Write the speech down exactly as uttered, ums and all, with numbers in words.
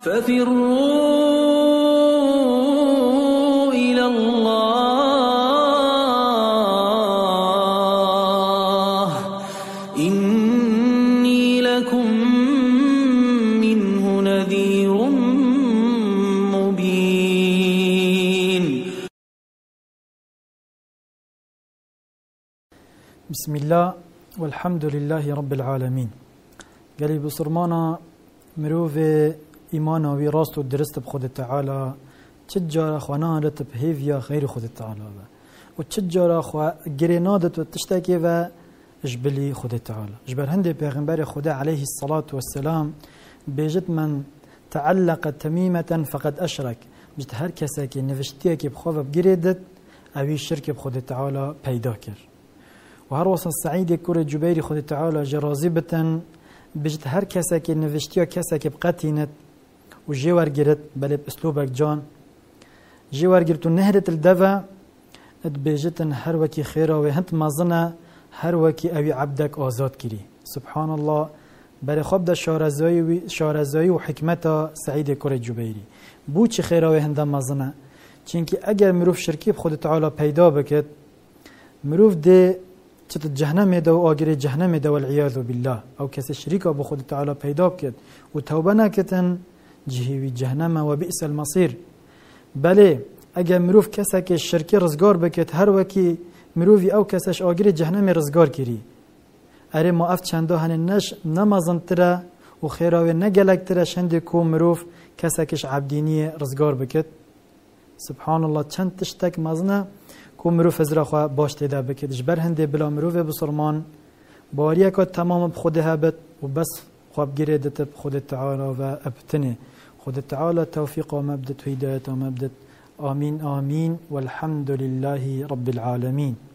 ففروا إلى الله إني لكم منه نذير مبين. بسم الله والحمد لله رب العالمين. قالي بصرمانا مروف إيمانا وراست ودرست بخود تعالى تجارة خوانا لتب هيفيا غير خود تعالى وتجارة خوا جرينادت وتشتكي و جبلي خود تعالى جبر هندي پیغمبر خدا عليه الصلاة والسلام بيجت من تعلق تميمة فقد أشرك بجت هر كسا كي نفشتيه كي بخوف بجريدت أوي شرك بخود تعالى پیدا كر وهر وصل السعيد كور جبيري خود تعالى جرازبة بجت هر کسی که نوشتی کسی که بقتینت و جوار گرت بله باسلوبك جان جوار گرت و نهرت الدفع ات بجتن هر وکی خیره و هنت مازنه هر وکی اوی عبدك آزاد کری سبحان الله بله خواب ده شارزایی شارزایی و حکمت سعید کور جبیری بو چی خیره و هنده مازنه چونکه اگر مروف شرکی بخود تعالی پیدا بکد مروف ده چت جهنم ده و آگر جهنم ده والعیاذ بالله او کسی شریک با خود تعالی پیدا کرد و توبه نکردن جهوی جهنم و بئس المصیر. بله اگر مروف کسی که شرکی رزگار بکد هر وکی مروفی او کسیش آگر جهنم رزگار کری اره ما افت چنده هن نش نمازن تره و خیراوی نگلک تره شنده کو مروف کسی کش عبدینی رزگار بکد سبحان الله چند تشتک مازنه کو مروف از را خواه باش تیده بکد جبر هنده بلا مروف بسرمان باریا که تمام بخوده هبت و بس خواب گریدت بخود تعالی و ابتنه خود تعالی توفیق و مبدت و هدایت و مبدت آمین آمین والحمد لله رب العالمين.